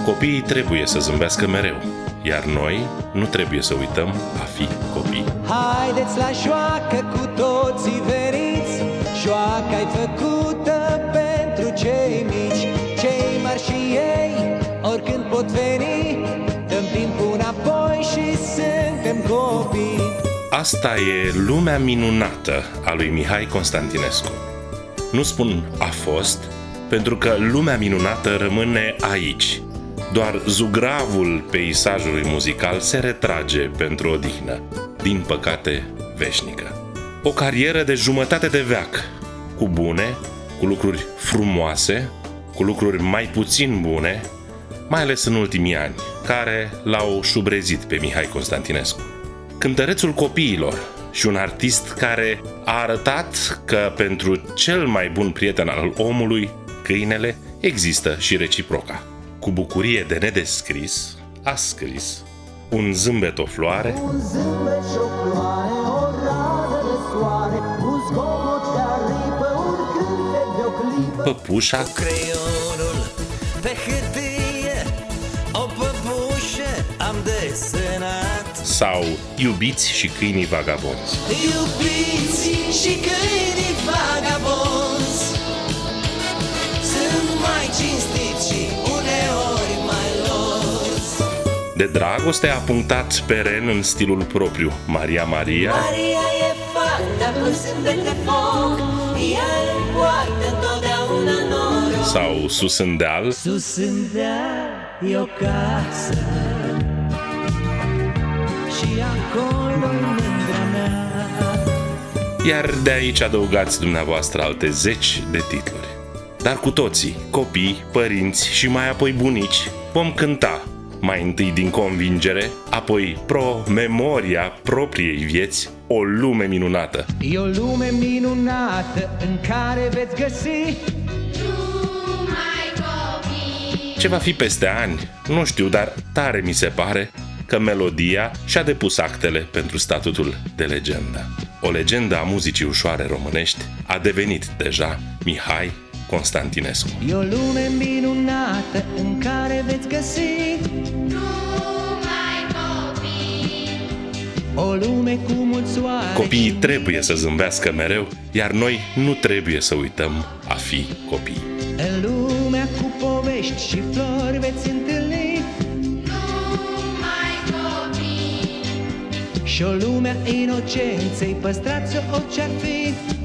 Copiii trebuie să zâmbească mereu, iar noi nu trebuie să uităm a fi copii. Haideți la joacă cu toții veniți, joaca-i făcută pentru cei mici, cei mari și ei, oricând pot veni, dăm timpul înapoi și suntem copii. Asta e lumea minunată a lui Mihai Constantinescu. Nu spun a fost, pentru că lumea minunată rămâne aici. Doar zugravul peisajului muzical se retrage pentru odihnă, din păcate veșnică. O carieră de jumătate de veac, cu bune, cu lucruri frumoase, cu lucruri mai puțin bune, mai ales în ultimii ani, care l-au șubrezit pe Mihai Constantinescu. Cântărețul copiilor și un artist care a arătat că pentru cel mai bun prieten al omului, câinele, există și reciproca. Cu bucurie de nedescris, a scris un zâmbet, o floare, Un zâmbet și o floare, o rază de soare, un zgomot de aripă, un cântec de o clipă. păpușa, Cu creionul pe hârtie, o păpușă am desenat. sau iubiți și câinii vagabonzi. Iubiți și câinii vagabonzi sunt mai cinstiți și uneori mai loți. De dragoste a punctat peren în stilul propriu Maria Maria, Maria e fata cu zâmbet de foc, ea îmi poartă întotdeauna noroc. sau sus în deal, Sus în deal e o casă și acolo mândra mea. iar de aici adăugați dumneavoastră alte 10 de titluri. Dar cu toții, copii, părinți și mai apoi bunici, vom cânta mai întâi din convingere, apoi pro memoria propriei vieți, o lume minunată. E o lume minunată în care veți găsi Ce va fi peste ani, nu știu, dar tare mi se pare că melodia și-a depus actele pentru statutul de legendă. O legendă a muzicii ușoare românești a devenit deja Mihai Constantinescu. E o lume minunată în care veți găsi o lume cu mult soare. Copiii trebuie să zâmbească mereu, iar noi nu trebuie să uităm a fi copii. În lumea cu povești și flori veți întâlni și o lume a inocenței, păstrați-o orice-ar fi.